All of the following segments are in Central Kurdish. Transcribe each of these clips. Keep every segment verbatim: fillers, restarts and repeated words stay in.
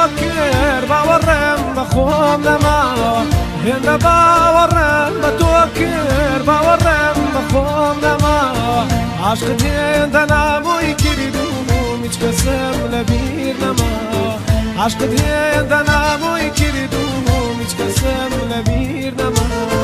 کرد باوەڕێم بە خۆم نەماوە هێندە باوەڕێم بە تۆ کرد باوەڕێم بە خۆم نەماوە عاشقت هێندە نامۆی کردوم هیچ کەسم لەبیر نەماوە عاشقت هێندە نامۆی کردوم هیچ کەسم لەبیر نەماوە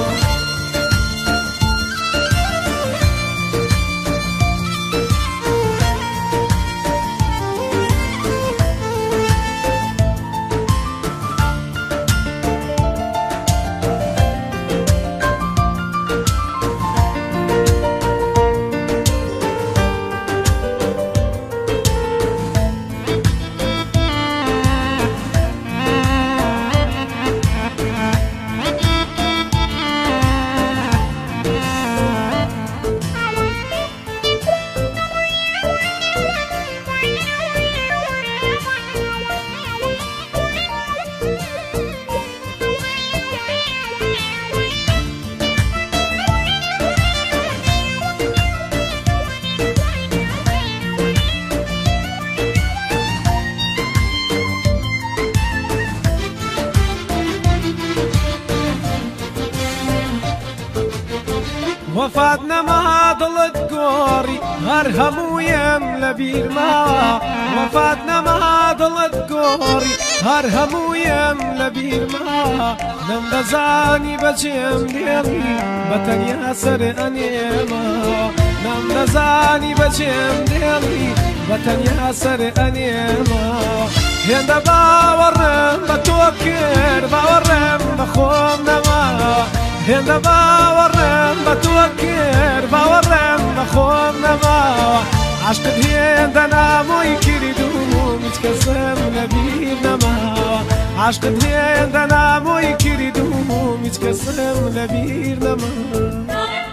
وفات نەما دڵت گۆڕی هەر هەموویم لەبیر ماوە وفات نەما دڵت گۆڕی هەر هەموویم لەبیر ماوە نەمدەزانی بەجێم دێڵی بەتەنیا سەر ئەنێمەوە نەمدەزانی بەجێم دێڵی بەتەنیا سەر ئەنێمەوە هێندە باوەڕێم بە تۆ کرد باوەڕێم بە خۆم نەماوە هێندە باوەڕێم بە تۆ کرد باوەڕێم بە خۆم نەماوە عاشقت هێندە نامۆی کردوم هیچ کەسم لەبیر نەماوە عاشقت هێندە نامۆی کردوم هیچ کەسم لەبیر نەماوە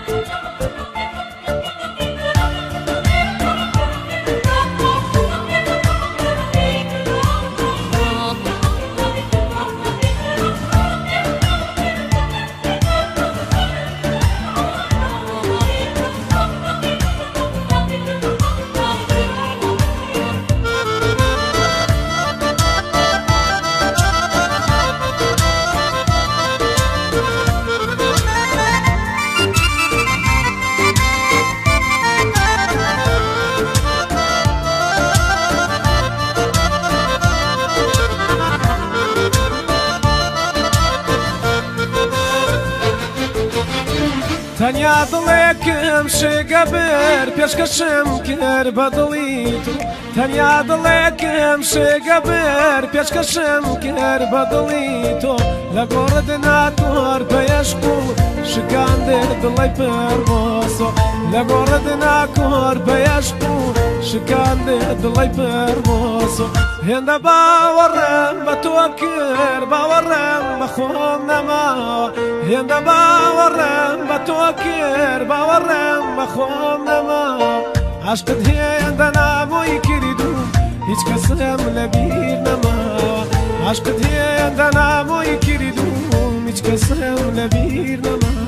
تەنیا دڵێکم شێگە بر پێشکەشم کرد بە دڵی تۆ تەنیا دڵێکم شێگە بر پێشکەشم کرد بە دڵی تۆ لە گۆڕت ناتۆر بەیەشق و شکاندێ دڵی پەروەسۆ لە گۆڕت ناکۆر بەیەشق و شکاندێ دڵی پەروەسۆ هێندە باوەڕێم بە تۆ کرد باوەڕێم بە خۆم نەماوە هێندە باوەڕێم بە تۆ کرد باوەڕێم بە خۆم نەماوە عاشقت هێندە نامۆی کردوم هیچ کەسم لەبیر نەماوە عاشقت هێندە نامۆی کردوم هیچ کەسم لەبیر نەماوە